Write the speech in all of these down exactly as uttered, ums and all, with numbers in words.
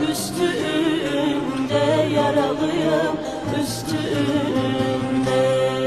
üstünde yaralıyım, üstünde.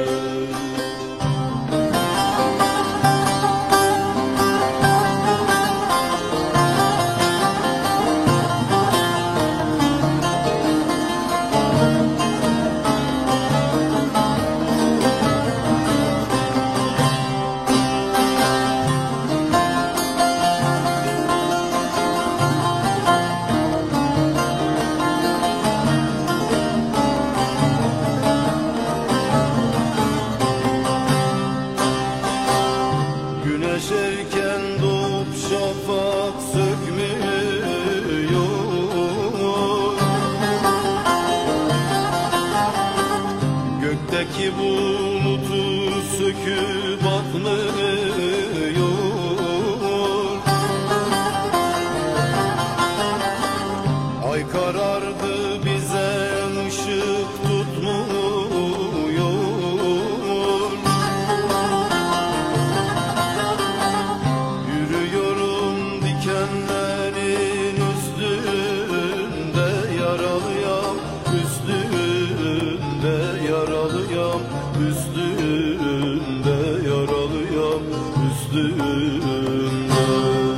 Güneş erken doğup şafak sökmüyor, gökteki bulutu söküp atmıyor. Ay karardı bize ışık tutmuyor. Yürüyorum dikenlerin üstünde, yaralıyam, üstünde yaralıyam, üstünde yaralıyam, üstünde.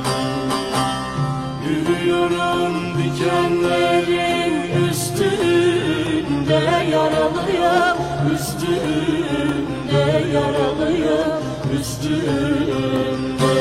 Yürüyorum dikenlerin Üstünde yaralıyım, üstünde yaralıyım, üstünde.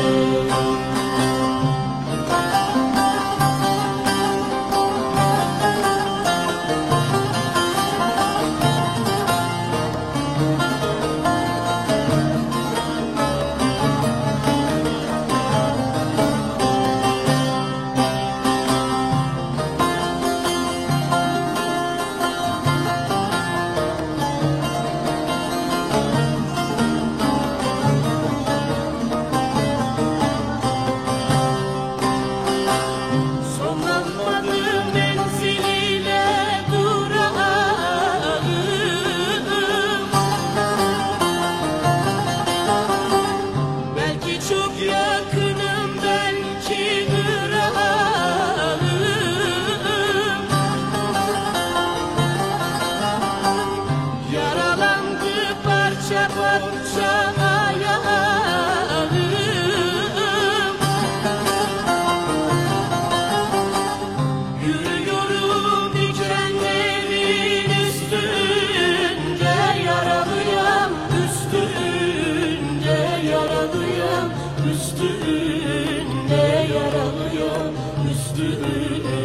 Yürüyorum dikenlerin üstünde yaralıyım, üstünde yaralıyım, üstünde yaralıyım, üstünde.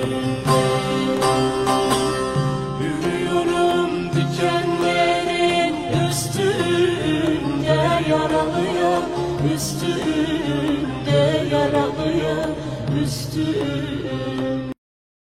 Yürüyorum dikenlerin üstünde yaralıyım, üstünde yaralıyım, üstünde.